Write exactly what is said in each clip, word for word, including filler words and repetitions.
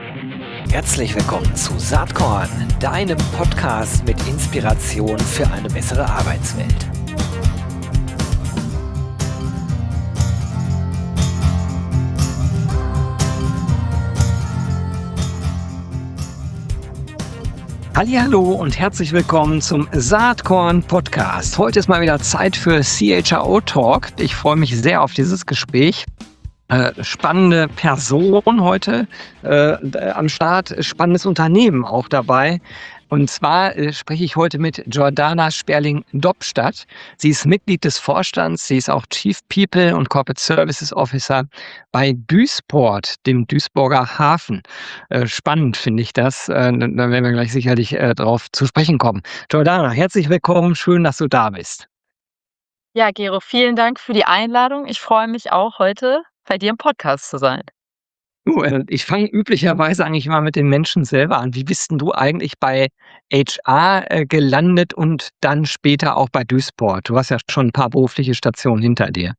Herzlich willkommen zu Saatkorn, deinem Podcast mit Inspiration für eine bessere Arbeitswelt. Hallihallo und herzlich willkommen zum Saatkorn Podcast. Heute ist mal wieder Zeit für C H R O Talk. Ich freue mich sehr auf dieses Gespräch. Äh, spannende Person heute äh, am Start, spannendes Unternehmen auch dabei. Und zwar äh, spreche ich heute mit Jordana Sperling-Dobstadt. Sie ist Mitglied des Vorstands, sie ist auch Chief People und Corporate Services Officer bei Duisport, dem Duisburger Hafen. Äh, spannend finde ich das, äh, da werden wir gleich sicherlich äh, drauf zu sprechen kommen. Jordana, herzlich willkommen, schön, dass du da bist. Ja, Gero, vielen Dank für die Einladung. Ich freue mich auch, heute bei dir im Podcast zu sein. Du, äh, ich fange üblicherweise eigentlich immer mit den Menschen selber an. Wie bist denn du eigentlich bei H R äh, gelandet und dann später auch bei Duisport? Du hast ja schon ein paar berufliche Stationen hinter dir.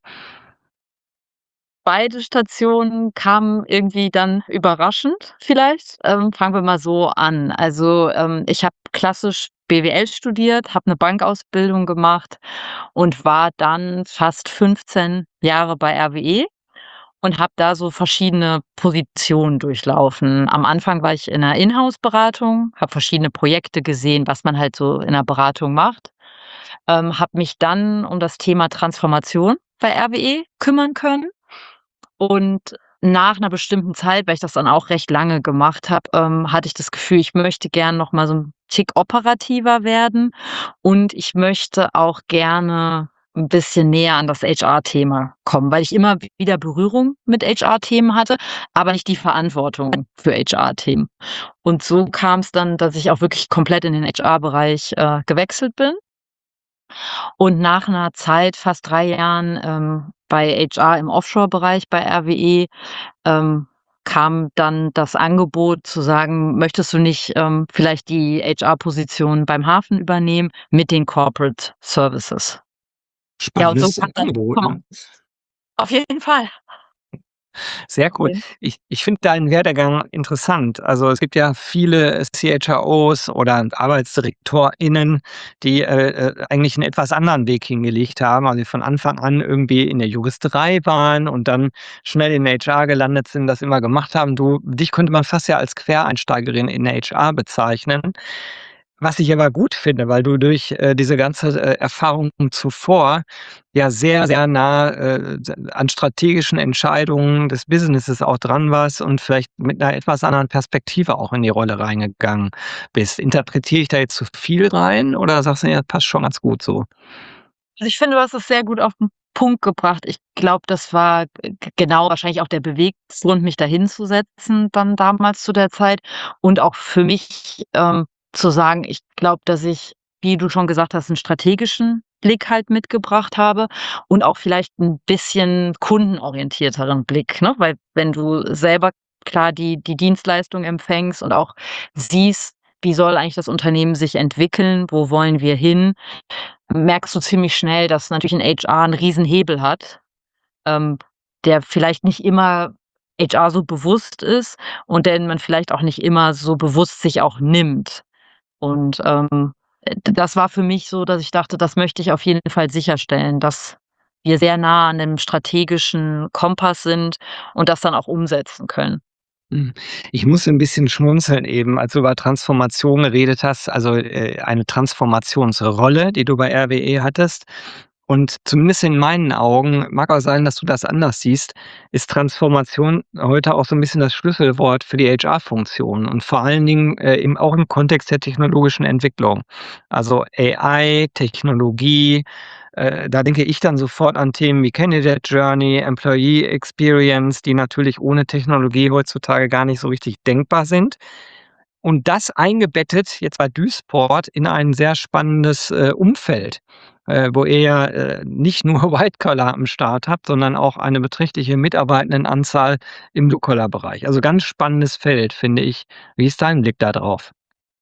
Beide Stationen kamen irgendwie dann überraschend vielleicht. Ähm, fangen wir mal so an. Also, ähm, ich habe klassisch B W L studiert, habe eine Bankausbildung gemacht und war dann fast fünfzehn Jahre bei R W E und habe da so verschiedene Positionen durchlaufen. Am Anfang war ich in 'ner Inhouse-Beratung, habe verschiedene Projekte gesehen, was man halt so in 'ner Beratung macht. Ähm, habe mich dann um das Thema Transformation bei R W E kümmern können. Und nach 'ner bestimmten Zeit, weil ich das dann auch recht lange gemacht habe, ähm, hatte ich das Gefühl, ich möchte gern noch mal so 'n Tick operativer werden und ich möchte auch gerne 'n bisschen näher an das H R-Thema kommen, weil ich immer wieder Berührung mit H R-Themen hatte, aber nicht die Verantwortung für H R-Themen. Und so kam's dann, dass ich auch wirklich komplett in den H R-Bereich, äh, gewechselt bin. Und nach 'ner Zeit, fast drei Jahren, ähm, bei H R im Offshore-Bereich bei R W E, ähm, kam dann das Angebot zu sagen: „Möchtest du nicht, ähm, vielleicht die H R-Position beim Hafen übernehmen mit den Corporate Services?“ Ja, und so Spannendes kam dann Angebot, ne? auf jeden Fall. Sehr cool. Okay. Ich ich finde deinen Werdegang interessant. Also, es gibt ja viele C H R Os oder ArbeitsdirektorInnen, die, äh, äh, eigentlich 'n etwas anderen Weg hingelegt haben, also, die von Anfang an irgendwie in der Juristerei waren und dann schnell in H R gelandet sind, das immer gemacht haben. Du dich könnte man fast ja als Quereinsteigerin in der H R bezeichnen. Was ich aber gut finde, weil du durch, äh, diese ganze, äh, Erfahrung zuvor ja sehr, sehr nah, äh, an strategischen Entscheidungen des Businesses auch dran warst und vielleicht mit 'ner etwas anderen Perspektive auch in die Rolle reingegangen bist. Interpretiere ich da jetzt zu viel rein oder sagst du: „Ja, passt schon ganz gut so?“ Also, ich finde, du hast es sehr gut auf 'n Punkt gebracht. Ich glaube, das war g genau wahrscheinlich auch der Beweggrund, mich da hinzusetzen dann damals zu der Zeit und auch für mich, ähm, zu sagen, ich glaube, dass ich, wie du schon gesagt hast, 'n strategischen Blick halt mitgebracht habe und auch vielleicht 'n bisschen kundenorientierteren Blick, ne? Weil wenn du selber klar die die Dienstleistung empfängst und auch siehst, wie soll eigentlich das Unternehmen sich entwickeln, wo wollen wir hin, merkst du ziemlich schnell, dass natürlich 'n H R 'n Riesenhebel hat, ähm, der vielleicht nicht immer H R so bewusst ist und den man vielleicht auch nicht immer so bewusst sich auch nimmt. Und, ähm, äh, d das war für mich so, dass ich dachte, das möchte ich auf jeden Fall sicherstellen, dass wir sehr nah an 'nem strategischen Kompass sind und das dann auch umsetzen können. Mhm. Ich musste 'n bisschen schmunzeln eben, als du über Transformation geredet hast, also, äh, eine Transformationsrolle, die du bei R W E hattest. Und zumindest in meinen Augen, mag auch sein, dass du das anders siehst, ist Transformation heute auch so 'n bisschen das Schlüsselwort für die H R-Funktion und vor allen Dingen, äh, im auch im Kontext der technologischen Entwicklung. Also, A I, Technologie, äh, da denke ich dann sofort an Themen wie Candidate Journey, Employee Experience, die natürlich ohne Technologie heutzutage gar nicht so richtig denkbar sind. Und das eingebettet jetzt bei Duisport in ein sehr spannendes, äh, Umfeld, äh, wo ihr ja, äh, nicht nur White Collar am Start habt, sondern auch eine beträchtliche Mitarbeitendenanzahl im Blue Collar Bereich. Also, ganz spannendes Feld, finde ich. Wie ist dein Blick da drauf?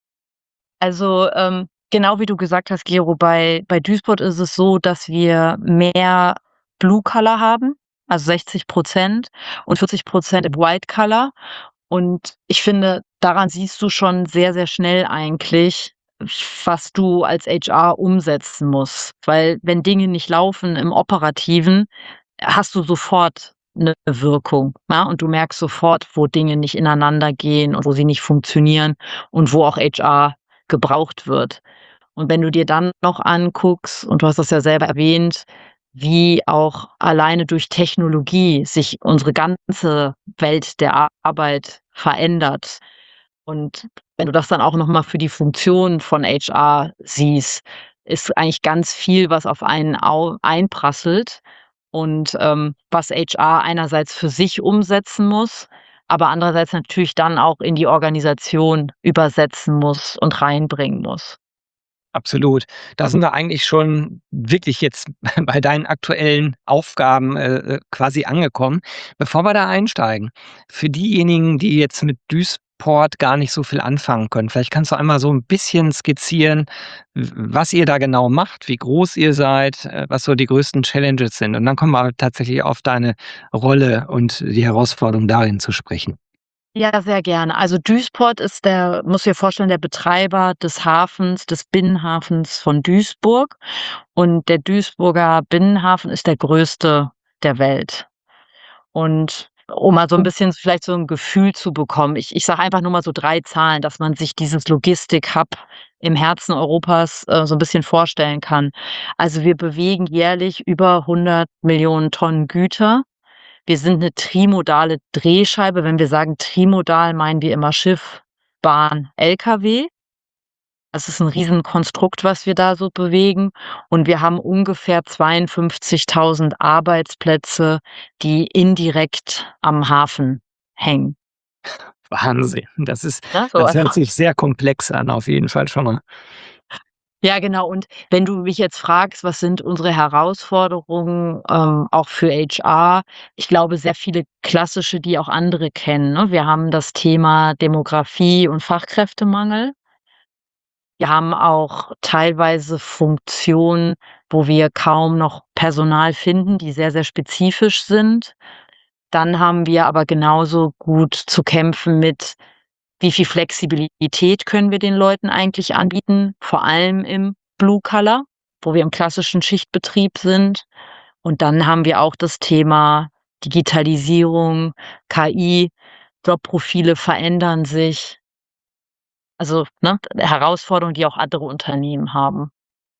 Also, ähm, genau wie du gesagt hast, Gero, bei bei Duisport ist es so, dass wir mehr Blue Collar haben, also sechzig Prozent und vierzig Prozent im White Collar. Und ich finde, daran siehst du schon sehr, sehr schnell eigentlich, was du als H R umsetzen musst. Weil wenn Dinge nicht laufen im Operativen, hast du sofort 'ne Wirkung, ja? Und du merkst sofort, wo Dinge nicht ineinander gehen und wo sie nicht funktionieren und wo auch H R gebraucht wird. Und wenn du dir dann noch anguckst, und du hast das ja selber erwähnt, wie auch alleine durch Technologie sich unsere ganze Welt der Arbeit verändert. Und wenn du das dann auch noch mal für die Funktion von H R siehst, ist eigentlich ganz viel, was auf einen au einprasselt und, ähm, was H R einerseits für sich umsetzen muss, aber andererseits natürlich dann auch in die Organisation übersetzen muss und reinbringen muss. Absolut. Da sind wir eigentlich schon wirklich jetzt bei deinen aktuellen Aufgaben, äh, äh, quasi angekommen. Bevor wir da einsteigen, für diejenigen, die jetzt mit Duisport gar nicht so viel anfangen können, vielleicht kannst du einmal so 'n bisschen skizzieren, w was ihr da genau macht, wie groß ihr seid, äh, was so die größten Challenges sind. Und dann kommen wir tatsächlich auf deine Rolle und die Herausforderung darin zu sprechen. Ja, sehr gerne. Also, Duisport ist der musst du dir vorstellen, der Betreiber des Hafens des Binnenhafens von Duisburg. Und der Duisburger Binnenhafen ist der größte der Welt. Und um mal so 'n bisschen vielleicht so 'n Gefühl zu bekommen, ich ich sage einfach nur mal so drei Zahlen, dass man sich dieses Logistik-Hub im Herzen Europas, äh, so 'n bisschen vorstellen kann. Also, wir bewegen jährlich über hundert Millionen Tonnen Güter. Wir sind 'ne trimodale Drehscheibe. Wenn wir sagen trimodal, meinen wir immer Schiff, Bahn, L K W. Das ist 'n Riesenkonstrukt, was wir da so bewegen. Und wir haben ungefähr zweiundfünfzigtausend Arbeitsplätze, die indirekt am Hafen hängen. Wahnsinn. Das ist Ne, so das hört einfach. sich sehr komplex an, auf jeden Fall schon mal. Ja, genau. Und wenn du mich jetzt fragst, was sind unsere Herausforderungen, ähm, auch für H R? Ich glaube, sehr viele klassische, die auch andere kennen, ne? Wir haben das Thema Demografie und Fachkräftemangel. Wir haben auch teilweise Funktionen, wo wir kaum noch Personal finden, die sehr, sehr spezifisch sind. Dann haben wir aber genauso gut zu kämpfen mit: Wie viel Flexibilität können wir den Leuten eigentlich anbieten, vor allem im Blue Collar, wo wir im klassischen Schichtbetrieb sind. Und dann haben wir auch das Thema Digitalisierung, K I, Jobprofile verändern sich. Also, ne, Herausforderungen, die auch andere Unternehmen haben.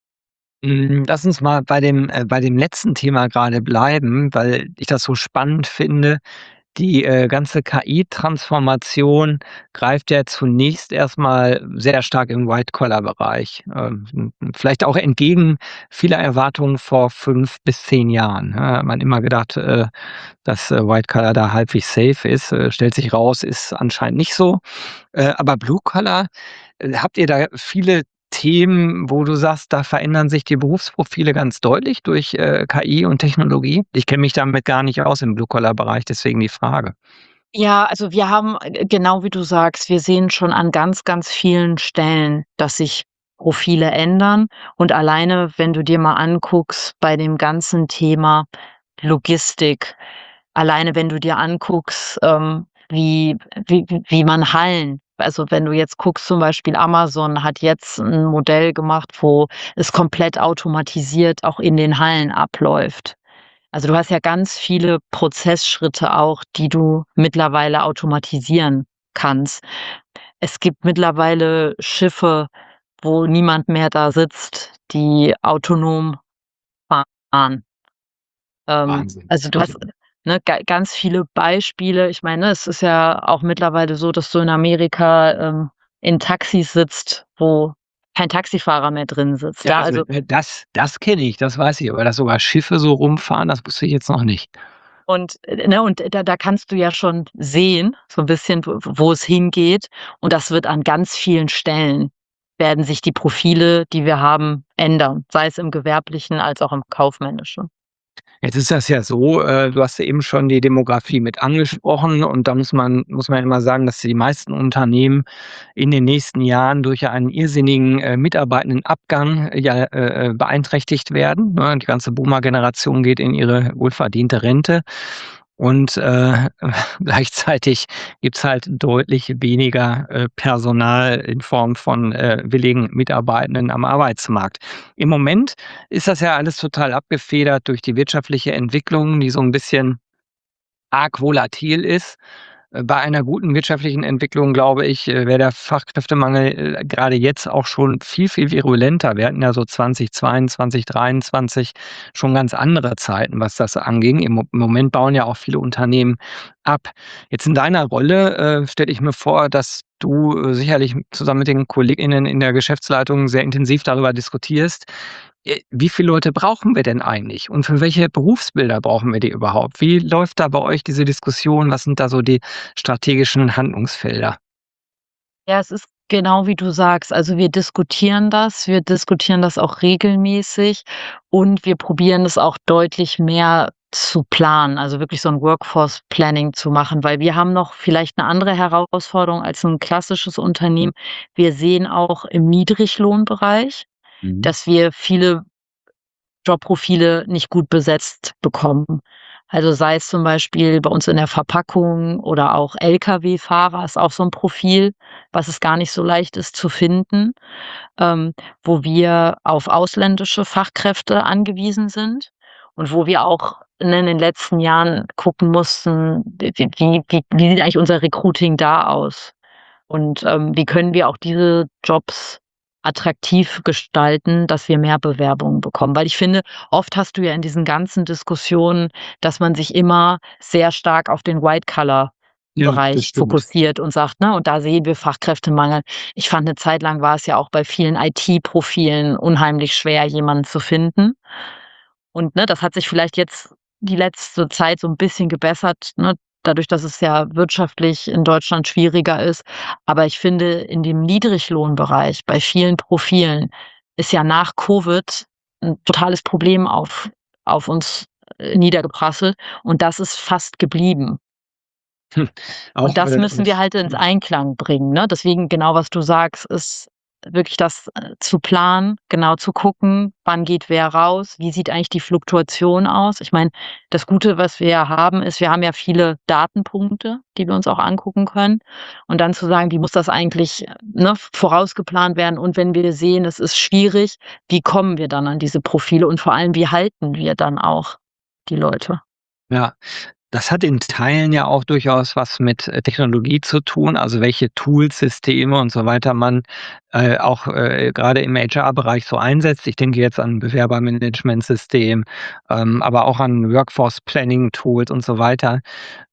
Hm, lass uns mal bei dem äh, bei dem letzten Thema grade bleiben, weil ich das so spannend finde. Die, äh, ganze K I-Transformation greift ja zunächst erst mal sehr stark im White-Collar-Bereich, ähm, hm, hm, vielleicht auch entgegen vieler Erwartungen vor fünf bis zehn Jahren, ne? Hat man immer gedacht, äh, dass, äh, White-Collar da halbwegs safe ist. Äh, stellt sich raus, ist anscheinend nicht so. Äh, aber Blue-Collar, äh, habt ihr da viele Themen, wo du sagst, da verändern sich die Berufsprofile ganz deutlich durch, äh, K I und Technologie? Ich kenne mich damit gar nicht aus im Blue-Collar-Bereich, deswegen die Frage. Ja, also wir haben, äh, genau wie du sagst, wir sehen schon an ganz, ganz vielen Stellen, dass sich Profile ändern. Und alleine, wenn du dir mal anguckst bei dem ganzen Thema Logistik, alleine wenn du dir anguckst, ähm, wie wie wie man Hallen also wenn du jetzt guckst, zum Beispiel Amazon hat jetzt 'n Modell gemacht, wo es komplett automatisiert auch in den Hallen abläuft. Also, du hast ja ganz viele Prozessschritte auch, die du mittlerweile automatisieren kannst. Es gibt mittlerweile Schiffe, wo niemand mehr da sitzt, die autonom fahren. Ähm, Wahnsinn. also du hast, ne, ga ganz viele Beispiele. Ich meine, ne, es ist ja auch mittlerweile so, dass du in Amerika, ähm, in Taxis sitzt, wo kein Taxifahrer mehr drin sitzt, Ja, ja, also, also äh, das das kenne ich, das weiß ich, aber dass sogar Schiffe so rumfahren, das wusste ich jetzt noch nicht. Und, äh, ne, und da da kannst du ja schon sehen, so 'n bisschen, w wo es hingeht. Und das wird an ganz vielen Stellen werden sich die Profile, die wir haben, ändern, sei es im Gewerblichen als auch im Kaufmännischen. Jetzt ist das ja so, äh, du hast ja eben schon die Demografie mit angesprochen und da muss man muss man ja immer sagen, dass die meisten Unternehmen in den nächsten Jahren durch einen irrsinnigen, äh, Mitarbeitendenabgang ja, äh, äh, beeinträchtigt werden, ne? Die ganze Boomer-Generation geht in ihre wohlverdiente Rente. und, äh, gleichzeitig gibt's halt deutlich weniger, äh, Personal in Form von, äh, willigen Mitarbeitenden am Arbeitsmarkt. Im Moment ist das ja alles total abgefedert durch die wirtschaftliche Entwicklung, die so 'n bisschen arg volatil ist. Äh, bei einer guten wirtschaftlichen Entwicklung, glaube ich, äh, wäre der Fachkräftemangel, äh, grade jetzt auch schon viel, viel virulenter. Wir hatten ja so zweitausendzweiundzwanzig, dreiundzwanzig schon ganz andere Zeiten, was das anging. Im Mo im Moment bauen ja auch viele Unternehmen ab. Jetzt in deiner Rolle, äh, stelle ich mir vor, dass du, äh, sicherlich zusammen mit den KollegInnen in der Geschäftsleitung sehr intensiv darüber diskutierst, äh, wie viele Leute brauchen wir denn eigentlich und für welche Berufsbilder brauchen wir die überhaupt? Wie läuft da bei euch diese Diskussion? Was sind da so die strategischen Handlungsfelder? Ja, es ist genau wie du sagst. Also, wir diskutieren das. Wir diskutieren das auch regelmäßig und wir probieren es auch deutlich mehr zu planen, also wirklich so 'n Workforce Planning zu machen, weil wir haben noch vielleicht 'ne andere Herausforderung als 'n klassisches Unternehmen. Wir sehen auch im Niedriglohnbereich, Mhm. dass wir viele Jobprofile nicht gut besetzt bekommen. Also, sei es zum Beispiel bei uns in der Verpackung oder auch Lkw-Fahrer ist auch so 'n Profil, was es gar nicht so leicht ist zu finden, ähm, wo wir auf ausländische Fachkräfte angewiesen sind und wo wir auch, ne, in den letzten Jahren gucken mussten, w w wie wie wie sieht eigentlich unser Recruiting da aus? Und, ähm, wie können wir auch diese Jobs attraktiv gestalten, dass wir mehr Bewerbungen bekommen? Weil ich finde, oft hast du ja in diesen ganzen Diskussionen, dass man sich immer sehr stark auf den Ja, das White-Collar-Bereich stimmt. fokussiert und sagt, ne: „Und da sehen wir Fachkräftemangel.“ Ich fand, 'ne Zeit lang war es ja auch bei vielen IT-Profilen unheimlich schwer, jemanden zu finden. Und, ne, das hat sich vielleicht jetzt die letzte Zeit so 'n bisschen gebessert, ne, dadurch, dass es ja wirtschaftlich in Deutschland schwieriger ist. Aber ich finde, in dem Niedriglohnbereich bei vielen Profilen ist ja nach Covid 'n totales Problem auf auf uns, äh, niedergeprasselt und das ist fast geblieben. Und Auch, das äh, müssen wir halt ins hm. Einklang bringen, ne? Deswegen genau, was du sagst, ist wirklich das, äh, zu planen, genau zu gucken, wann geht wer raus, wie sieht eigentlich die Fluktuation aus? Ich meine, das Gute, was wir ja haben, ist, wir haben ja viele Datenpunkte, die wir uns auch angucken können. Und dann zu sagen: „Wie muss das eigentlich, ne, vorausgeplant werden?“ Und wenn wir sehen, es ist schwierig, wie kommen wir dann an diese Profile und vor allem, wie halten wir dann auch die Leute? Ja, das hat in Teilen ja auch durchaus was mit, äh, Technologie zu tun, also welche Tools, Systeme und so weiter man, äh, auch, äh, grade im HR-Bereich so einsetzt. Ich denke jetzt an Bewerbermanagementsystem, ähm, aber auch an Workforce-Planning-Tools und so weiter.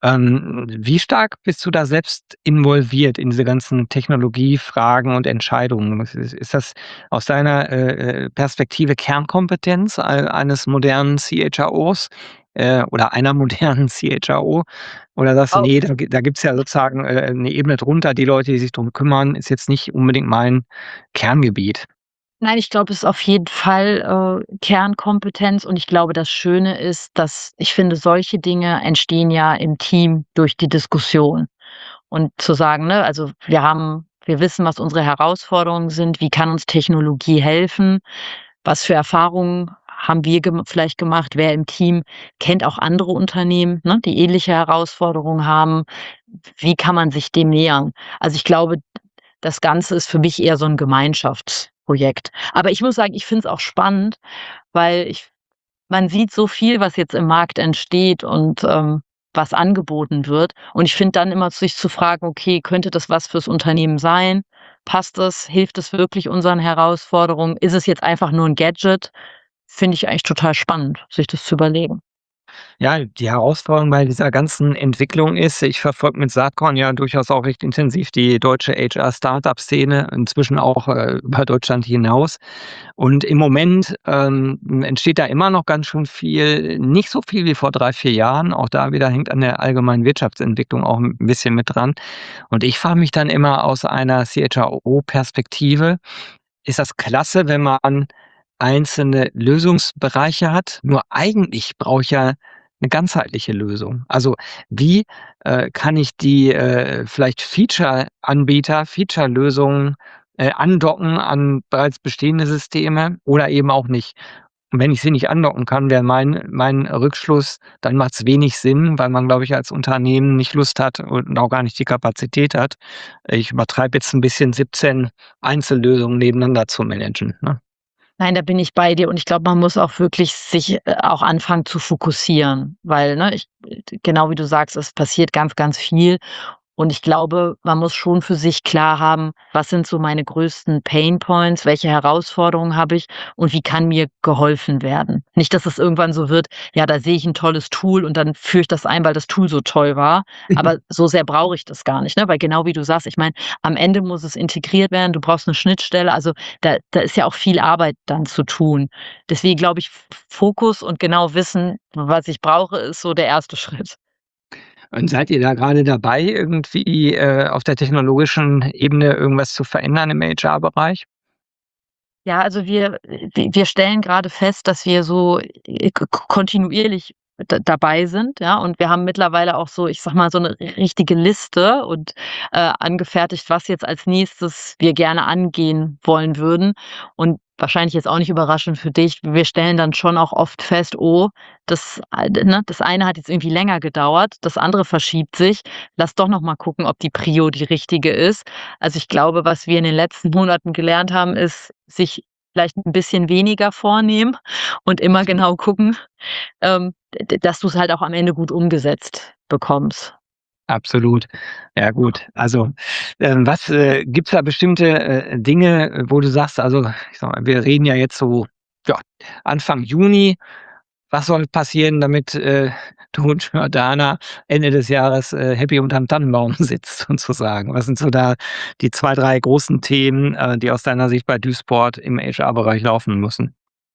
Ähm, wie stark bist du da selbst involviert in diese ganzen Technologiefragen und Entscheidungen? Is is ist das aus deiner, äh, äh, Perspektive Kernkompetenz ei eines modernen CHROs, äh, oder einer modernen CHRO? Oder sagst du: Oh. „Ne, da gi da gibt's ja sozusagen, äh, 'ne Ebene drunter, die Leute, die sich drum kümmern, ist jetzt nicht unbedingt mein Kerngebiet?“ Nein, ich glaube, es ist auf jeden Fall, äh, Kernkompetenz und ich glaube, das Schöne ist, dass ich finde, solche Dinge entstehen ja im Team durch die Diskussion. Und zu sagen, ne, also wir haben wir wissen, was unsere Herausforderungen sind, wie kann uns Technologie helfen? Was für Erfahrungen haben wir gem vielleicht gemacht? Wer im Team kennt auch andere Unternehmen, ne, die ähnliche Herausforderungen haben? Wie kann man sich dem nähern? Also, ich glaube, das Ganze ist für mich eher so 'n Gemeinschaftsprojekt. Aber ich muss sagen, ich finde es auch spannend, weil ich man sieht so viel, was jetzt im Markt entsteht und, ähm, was angeboten wird. Und ich finde dann immer, sich zu fragen: „Okay, könnte das was fürs Unternehmen sein? Passt das? Hilft es wirklich unseren Herausforderungen? Ist es jetzt einfach nur 'n Gadget?“ Finde ich eigentlich total spannend, sich das zu überlegen. Ja, die Herausforderung bei dieser ganzen Entwicklung ist, ich verfolge mit Saatkorn ja durchaus auch recht intensiv die deutsche HR-Start-up-Szene, inzwischen auch, äh, über Deutschland hinaus. Und im Moment, ähm, entsteht da immer noch ganz schön viel, nicht so viel wie vor drei, vier Jahren. Auch da wieder hängt an der allgemeinen Wirtschaftsentwicklung auch 'n bisschen mit dran. Und ich frage mich dann immer aus einer CHRO-Perspektive: Ist das klasse, wenn man einzelne Lösungsbereiche hat? Nur eigentlich brauche ich ja 'ne ganzheitliche Lösung. Also, wie, äh, kann ich die, äh, vielleicht Feature-Anbieter, Feature-Lösungen, äh, andocken an bereits bestehende Systeme oder eben auch nicht? Und wenn ich sie nicht andocken kann, wäre mein mein Rückschluss, dann macht's wenig Sinn, weil man, glaube ich, als Unternehmen nicht Lust hat und auch gar nicht die Kapazität hat. Ich übertreibe jetzt 'n bisschen, siebzehn Einzellösungen nebeneinander zu managen, ne? Nein, da bin ich bei dir und ich glaube, man muss auch wirklich sich, äh, auch anfangen zu fokussieren, weil, ne, ich genau wie du sagst, es passiert ganz, ganz viel und ich glaube, man muss schon für sich klar haben: „Was sind so meine größten Painpoints? Welche Herausforderungen habe ich und wie kann mir geholfen werden?“ Nicht, dass es irgendwann so wird: „Ja, da sehe ich 'n tolles Tool und dann führe ich das ein, weil das Tool so toll war.“ Aber so sehr brauche ich das gar nicht, ne? Weil genau wie du sagst, ich meine, am Ende muss es integriert werden, du brauchst 'ne Schnittstelle, also da da ist ja auch viel Arbeit dann zu tun. Deswegen glaube ich, F Fokus und genau wissen, was ich brauche, ist so der erste Schritt. Und seid ihr da grade dabei, irgendwie, äh, auf der technologischen Ebene irgendwas zu verändern im H R-Bereich? Ja, also wir wi wir stellen grade fest, dass wir so, äh, k kontinuierlich d dabei sind, ja, und wir haben mittlerweile auch so, ich sage mal, so 'ne richtige Liste und, äh, angefertigt, was jetzt als Nächstes wir gerne angehen wollen würden. Und wahrscheinlich jetzt auch nicht überraschend für dich, wir stellen dann schon auch oft fest: „Oh, das a ne, das eine hat jetzt irgendwie länger gedauert, das andere verschiebt sich. Lass doch noch mal gucken, ob die Prio die richtige ist.“ Also, ich glaube, was wir in den letzten Monaten gelernt haben, ist, sich vielleicht 'n bisschen weniger vornehmen und immer genau gucken, ähm, d d dass du's halt auch am Ende gut umgesetzt bekommst. Absolut. Ja gut. Also, ähm, was, äh gibt's da bestimmte, äh, Dinge, wo du sagst also, ich sage mal, wir reden ja jetzt so, ja, Anfang Juni. Was soll passieren, damit, äh, du und Jordana Ende des Jahres, äh, happy unterm Tannenbaum sitzt sozusagen? Was sind so da die zwei, drei großen Themen, äh, die aus deiner Sicht bei Duesport im H R-Bereich laufen müssen?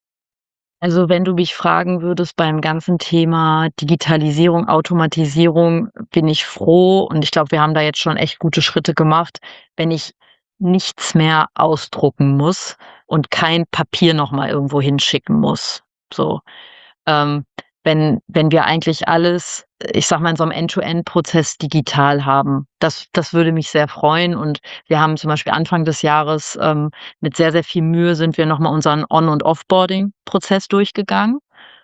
Also, wenn du mich fragen würdest beim ganzen Thema Digitalisierung, Automatisierung, bin ich froh und ich glaube, wir haben da jetzt schon echt gute Schritte gemacht, wenn ich nichts mehr ausdrucken muss und kein Papier noch mal irgendwo hinschicken muss, so. Ähm, wenn wenn wir eigentlich alles, ich sage mal, in so 'nem End-to-End-Prozess digital haben, das das würde mich sehr freuen und wir haben zum Beispiel Anfang des Jahres, ähm, mit sehr, sehr viel Mühe sind wir noch mal unseren On und Offboarding-Prozess durchgegangen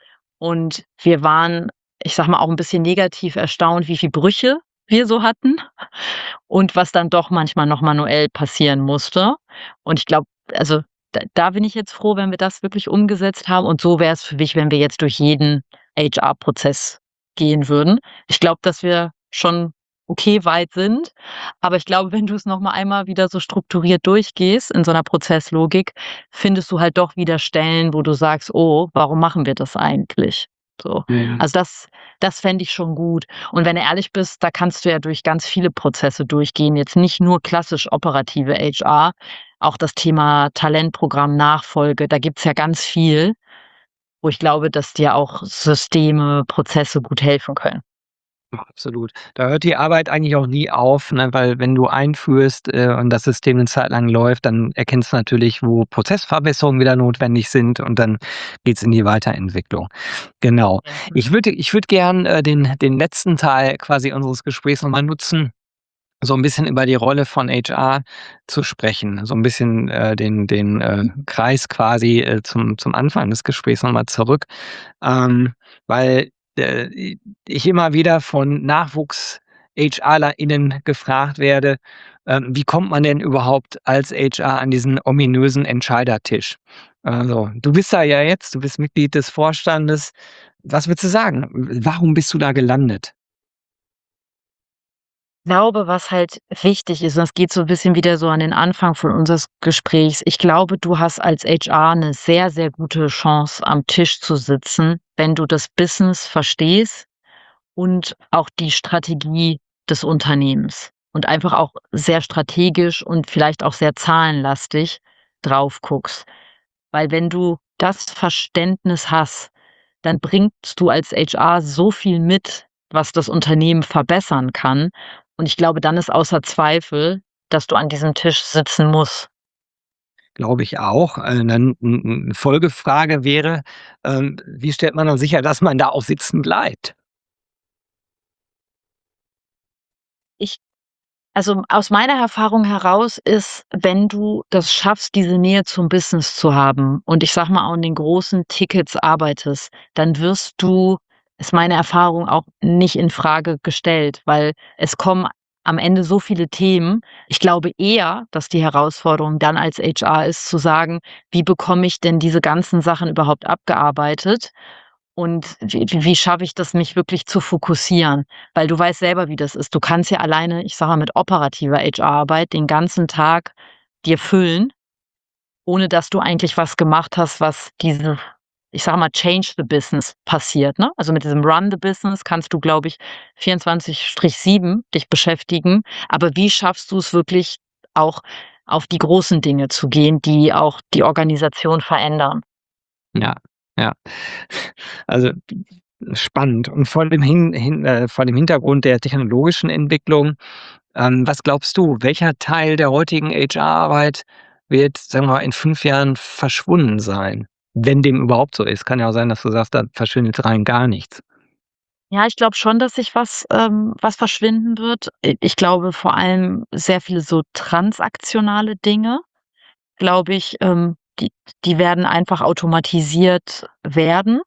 und wir waren, ich sage mal, auch 'n bisschen negativ erstaunt, wie viel Brüche wir so hatten und was dann doch manchmal noch manuell passieren musste. Und ich glaube also, d da bin ich jetzt froh, wenn wir das wirklich umgesetzt haben und so wäre es für mich, wenn wir jetzt durch jeden H R-Prozess gehen würden. Ich glaube, dass wir schon okay weit sind, aber ich glaube, wenn du's noch mal einmal wieder so strukturiert durchgehst in so 'ner Prozesslogik, findest du halt doch wieder Stellen, wo du sagst: „Oh, warum machen wir das eigentlich?“ So. Mhm. Also, das das fände ich schon gut. Und wenn du ehrlich bist, da kannst du ja durch ganz viele Prozesse durchgehen, jetzt nicht nur klassisch operative H R, auch das Thema Talentprogramm, Nachfolge, da gibt's ja ganz viel, wo ich glaube, dass dir auch Systeme, Prozesse gut helfen können. Absolut. Da hört die Arbeit eigentlich auch nie auf, ne, weil wenn du einführst, äh, und das System 'ne Zeit lang läuft, dann erkennst du natürlich, wo Prozessverbesserungen wieder notwendig sind und dann geht's in die Weiterentwicklung. Genau. Ja, mhm. Ich würde ich würde gern, äh, den den letzten Teil quasi unseres Gesprächs noch mal nutzen, so 'n bisschen über die Rolle von H R zu sprechen, so 'n bisschen, äh, den den, äh, Kreis quasi, äh, zum zum Anfang des Gesprächs noch mal zurück. Ähm, weil, äh, i ich immer wieder von Nachwuchs-HRlerInnen gefragt werde, ähm, wie kommt man denn überhaupt als H R an diesen ominösen Entscheidertisch? Also, du bist da ja jetzt, du bist Mitglied des Vorstandes. Was würdest du sagen? W warum bist du da gelandet? Glaube, was halt wichtig ist, und das geht so 'n bisschen wieder so an den Anfang von unseres Gesprächs. Ich glaube, du hast als H R 'ne sehr, sehr gute Chance, am Tisch zu sitzen, wenn du das Business verstehst und auch die Strategie des Unternehmens und einfach auch sehr strategisch und vielleicht auch sehr zahlenlastig drauf guckst. Weil wenn du das Verständnis hast, dann bringst du als H R so viel mit, was das Unternehmen verbessern kann. Und ich glaube, dann ist außer Zweifel, dass du an diesem Tisch sitzen musst. Glaube ich auch. Äh, dann 'n 'n Folgefrage wäre, ähm, wie stellt man dann sicher, dass man da auch sitzen bleibt? Ich Also, aus meiner Erfahrung heraus ist, wenn du das schaffst, diese Nähe zum Business zu haben und ich sage mal auch an den großen Tickets arbeitest, dann wirst du, ist meine Erfahrung, auch nicht in Frage gestellt, weil es kommen am Ende so viele Themen. Ich glaube eher, dass die Herausforderung dann als H R ist, zu sagen: „Wie bekomme ich denn diese ganzen Sachen überhaupt abgearbeitet und wie wie wie schaffe ich das, mich wirklich zu fokussieren?“ Weil du weißt selber, wie das ist. Du kannst ja alleine, ich sage mal, mit operativer H R-Arbeit den ganzen Tag dir füllen, ohne dass du eigentlich was gemacht hast, was diese, ich sage mal, Change the Business passiert, ne? Also, mit diesem Run the Business kannst du, glaube ich, vierundzwanzig sieben dich beschäftigen. Aber wie schaffst du es wirklich auch auf die großen Dinge zu gehen, die auch die Organisation verändern? Ja, ja. Also, spannend. Und vor dem hin hin äh, vor dem Hintergrund der technologischen Entwicklung, ähm, was glaubst du, welcher Teil der heutigen H R-Arbeit wird, sagen wir mal, in fünf Jahren verschwunden sein? Wenn dem überhaupt so ist. Kann ja auch sein, dass du sagst, da verschwindet rein gar nichts. Ja, ich glaube schon, dass sich was ähm, was verschwinden wird. I ich glaube vor allem sehr viele so transaktionale Dinge, glaube ich, ähm, die die werden einfach automatisiert werden.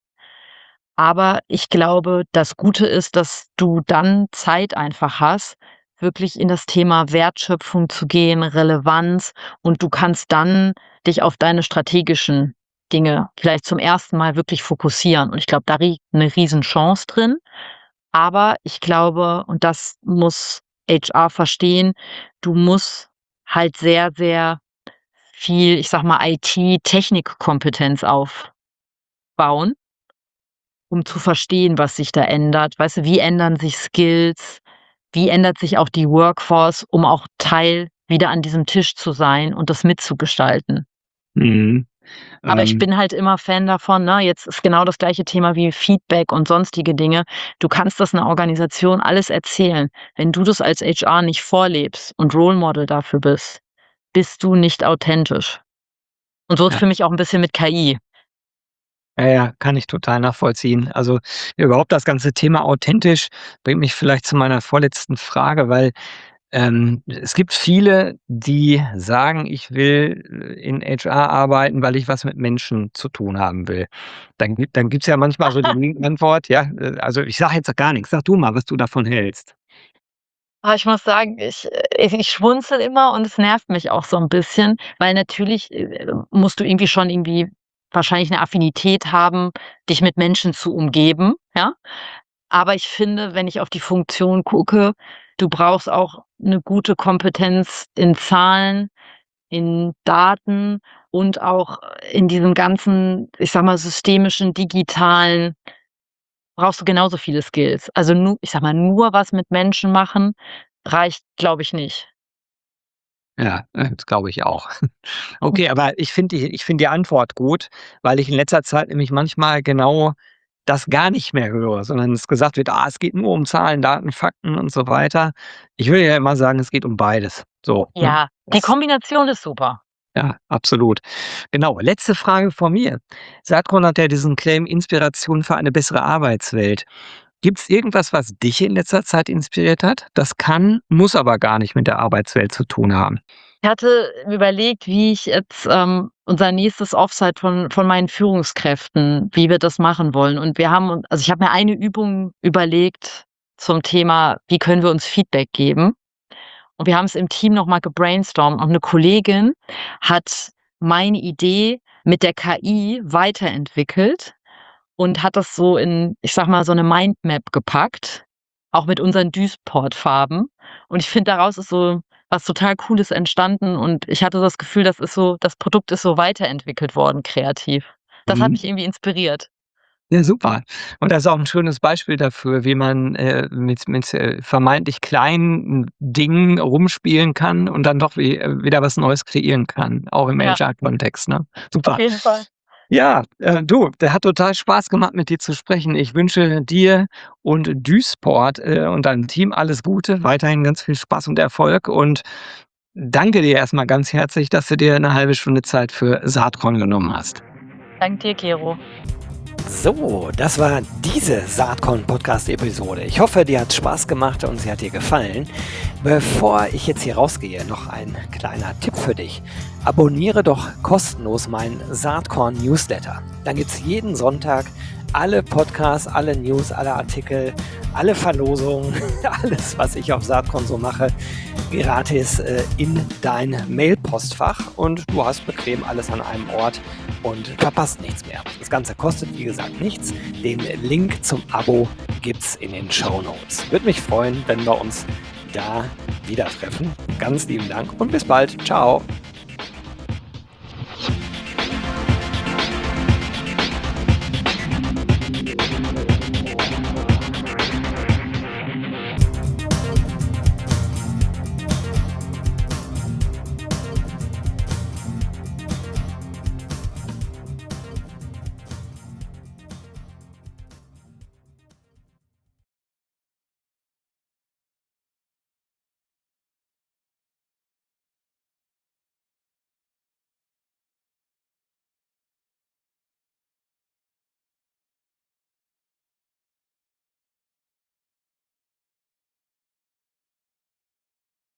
Aber ich glaube, das Gute ist, dass du dann Zeit einfach hast, wirklich in das Thema Wertschöpfung zu gehen, Relevanz, und du kannst dann dich auf deine strategischen Dinge vielleicht zum ersten Mal wirklich fokussieren. Und ich glaube, da liegt 'ne Riesenchance drin. Aber ich glaube, und das muss H R verstehen, du musst halt sehr, sehr viel, ich sage mal, I T-Technikkompetenz aufbauen, um zu verstehen, was sich da ändert. Weißt du, wie ändern sich Skills? Wie ändert sich auch die Workforce, um auch Teil wieder an diesem Tisch zu sein und das mitzugestalten? Mhm. Aber ich Ähm, bin halt immer Fan davon, ne, jetzt ist genau das gleiche Thema wie Feedback und sonstige Dinge. Du kannst das 'ner Organisation alles erzählen. Wenn du das als H R nicht vorlebst und Role Model dafür bist, bist du nicht authentisch. Und so ist ja. für mich auch 'n bisschen mit K I. Ja, ja, kann ich total nachvollziehen. Also, überhaupt das ganze Thema authentisch bringt mich vielleicht zu meiner vorletzten Frage, weil, ähm, es gibt viele, die sagen: „Ich will, äh, in H R arbeiten, weil ich was mit Menschen zu tun haben will.“ Dann gibt dann gibt's ja manchmal so die Gegenantwort, ja, äh, also, ich sage jetzt gar nix. Sag du mal, was du davon hältst. Ah, ich muss sagen, ich äh, ich schmunzel immer und es nervt mich auch so 'n bisschen, weil natürlich, äh, musst du irgendwie schon irgendwie wahrscheinlich 'ne Affinität haben, dich mit Menschen zu umgeben, ja? Aber ich finde, wenn ich auf die Funktion gucke, du brauchst auch 'ne gute Kompetenz in Zahlen, in Daten und auch in diesem ganzen, ich sage mal, systemischen, digitalen brauchst du genauso viele Skills. Also, nu ich sage mal, nur was mit Menschen machen reicht, glaube ich, nicht. Ja, äh, das glaube ich auch. Okay, aber ich finde die ich finde die Antwort gut, weil ich in letzter Zeit nämlich manchmal genau das gar nicht mehr höre, sondern es gesagt wird: „Ah, es geht nur um Zahlen, Daten, Fakten und so weiter.“ Ich würde ja immer sagen, es geht um beides. So, ne? Ja, die Das Kombination ist super. ja, absolut. Genau, letzte Frage von mir. Saatkorn hat ja diesen Claim „Inspiration für eine bessere Arbeitswelt“. Gibt's irgendwas, was dich in letzter Zeit inspiriert hat? Das kann, muss aber gar nicht mit der Arbeitswelt zu tun haben. Ich hatte überlegt, wie ich jetzt, ähm, unser nächstes Offsite von von meinen Führungskräften, wie wir das machen wollen. Und wir haben un also, ich habe mir eine Übung überlegt zum Thema: „Wie können wir uns Feedback geben?“ Und wir haben's im Team noch mal gebrainstormt und 'ne Kollegin hat meine Idee mit der K I weiterentwickelt und hat das so in, ich sage mal, so 'ne Mindmap gepackt, auch mit unseren Duisport-Farben. Und ich finde, daraus ist so was total Cooles entstanden und ich hatte das Gefühl, das ist so das Produkt ist so weiterentwickelt worden kreativ. Das hat mich Mhm. irgendwie inspiriert. Ja, super. Und das ist auch 'n schönes Beispiel dafür, wie man, äh, mit mit, äh, vermeintlich kleinen Dingen rumspielen kann und dann doch wi äh, wieder was Neues kreieren kann, auch im Ja. H R-Kontext, ne? Auf Super. jeden Fall. Ja, äh, du, der hat total Spaß gemacht, mit dir zu sprechen. Ich wünsche dir und Duisport, äh, und deinem Team alles Gute, weiterhin ganz viel Spaß und Erfolg und danke dir erst mal ganz herzlich, dass du dir 'ne halbe Stunde Zeit für Saatkorn genommen hast. Danke dir, Gero. So, das war diese Saatkorn-Podcast-Episode. Ich hoffe, dir hat Spaß gemacht und sie hat dir gefallen. Bevor ich jetzt hier rausgehe, noch ein kleiner Tipp für dich. Abonniere doch kostenlos meinen Saatkorn-Newsletter. Dann gibt es jeden Sonntag alle Podcasts, alle News, alle Artikel, alle Verlosungen, alles, was ich auf Saatkorn so mache, gratis äh, in dein Mailpostfach und du hast bequem alles an einem Ort und verpasst nichts mehr. Das Ganze kostet, wie gesagt, nichts. Den Link zum Abo gibt's in den Shownotes. Würde mich freuen, wenn wir uns da wieder treffen. Ganz lieben Dank und bis bald. Ciao.